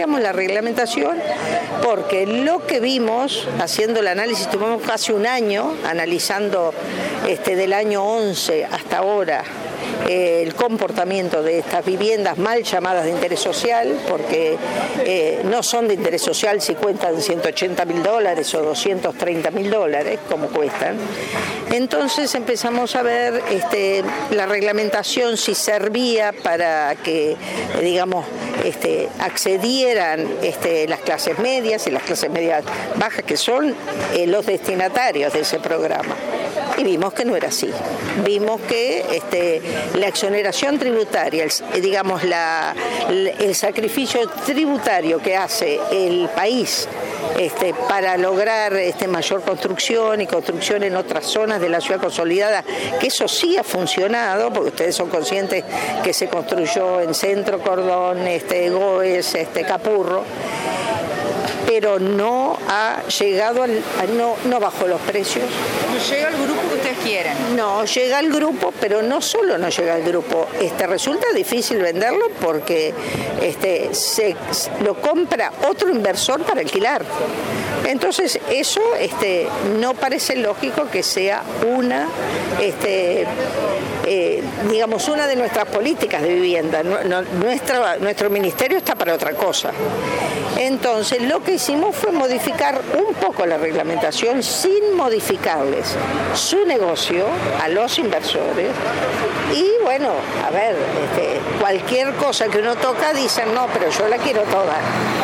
cambiamos la reglamentación porque lo que vimos, haciendo el análisis, tuvimos casi un año analizando del año 11 hasta ahora, el comportamiento de estas viviendas mal llamadas de interés social, porque no son de interés social si cuestan $180.000 o $230.000, como cuestan. Entonces empezamos a ver la reglamentación si servía para que, digamos, accedieran las clases medias y las clases medias bajas, que son los destinatarios de ese programa. Y vimos que no era así. Vimos que la exoneración tributaria, el sacrificio tributario que hace el país para lograr mayor construcción y construcción en otras zonas de la ciudad consolidada, que eso sí ha funcionado, porque ustedes son conscientes que se construyó en Centro, Cordón, Goes, Capurro, pero no ha llegado, no bajó los precios. ¿No llega al grupo que ustedes quieren? No, llega al grupo, pero no solo no llega al grupo. Resulta difícil venderlo porque se lo compra otro inversor para alquilar. Entonces eso no parece lógico que sea una una de nuestras políticas de vivienda. Nuestro ministerio está para otra cosa. Entonces lo que hicimos fue modificar un poco la reglamentación sin modificarles su negocio a los inversores. Y bueno, a ver, cualquier cosa que uno toca dicen no, pero yo la quiero toda.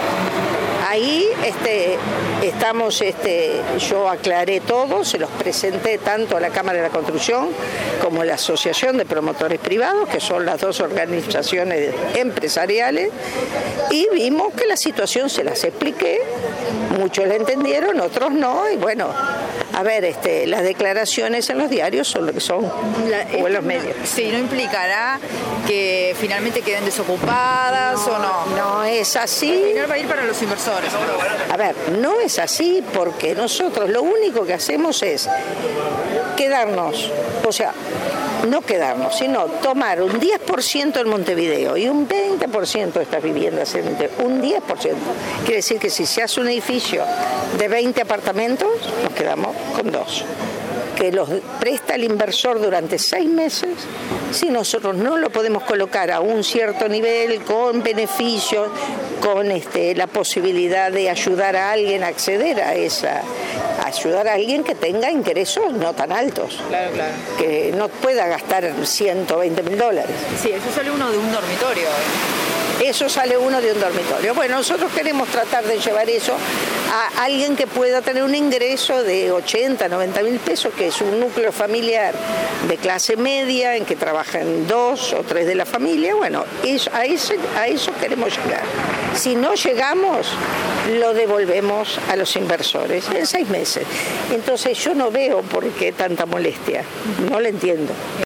Ahí estamos, yo aclaré todo, se los presenté tanto a la Cámara de la Construcción como a la Asociación de Promotores Privados, que son las dos organizaciones empresariales, y vimos que la situación se las expliqué, muchos la entendieron, otros no, y bueno, a ver, las declaraciones en los diarios son lo que son, o en los medios. Sí, ¿no implicará que finalmente queden desocupadas o no? No es así. Al final va a ir para los inversores. A ver, no es así porque nosotros lo único que hacemos es quedarnos, o sea, no quedarnos, sino tomar un 10% en Montevideo y un 20% de estas viviendas en Montevideo, un 10%. Quiere decir que si se hace un edificio de 20 apartamentos, nos quedamos con 2. Que los presta el inversor durante 6 meses, si nosotros no lo podemos colocar a un cierto nivel, con beneficios, con la posibilidad de ayudar a alguien a acceder a ayudar a alguien que tenga ingresos no tan altos. Claro, claro. Que no pueda gastar $120.000. Sí, eso sale uno de un dormitorio. Eso sale uno de un dormitorio. Bueno, nosotros queremos tratar de llevar eso a alguien que pueda tener un ingreso de 80, 90 mil pesos, que es un núcleo familiar de clase media, en que trabajan 2 o 3 de la familia. Bueno, a eso queremos llegar. Si no llegamos, lo devolvemos a los inversores en 6 meses. Entonces yo no veo por qué tanta molestia, no la entiendo.